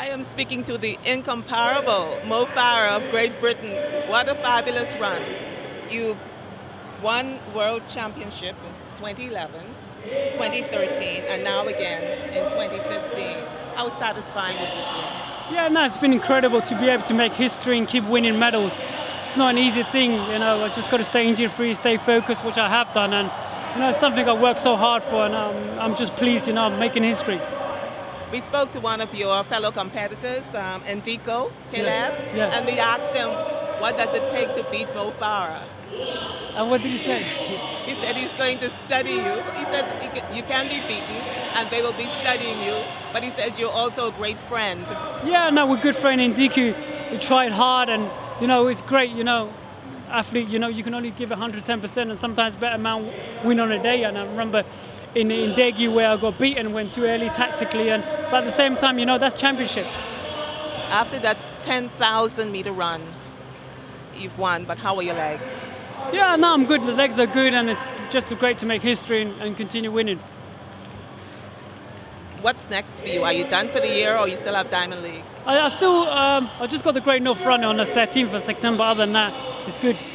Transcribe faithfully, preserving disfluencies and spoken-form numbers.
I am speaking to the incomparable Mo Farah of Great Britain. What a fabulous run. You've won world championships in twenty eleven, twenty thirteen, and now again in twenty fifteen. How satisfying was this win? Yeah, no, it's been incredible to be able to make history and keep winning medals. It's not an easy thing, you know, I just got to stay injury-free, stay focused, which I have done, and you know, it's something I worked so hard for, and um, I'm just pleased, you know, I'm making history. We spoke to one of your fellow competitors, um, Ndiko Caleb, Yeah, yeah. and we asked him, what does it take to beat Mo Farah? And what did he say? He said he's going to study you. He said he can, you can be beaten, and they will be studying you, but he says you're also a great friend. Yeah, no, we're good friend Ndiko. We tried hard, and you know, it's great, you know, athlete, you know, you can only give one hundred ten percent, and sometimes better man win on a day. And I remember in in Ndegi where I got beaten, went too early tactically, and but at the same time, you know, that's championship. After that ten thousand meter run, you've won, but how are your legs? Yeah, no, I'm good. The legs are good, and it's just great to make history and, and continue winning. What's next for you? Are you done for the year, or you still have Diamond League? I, I still, um, I just got the Great North Run on the thirteenth of September. Other than that, it's good.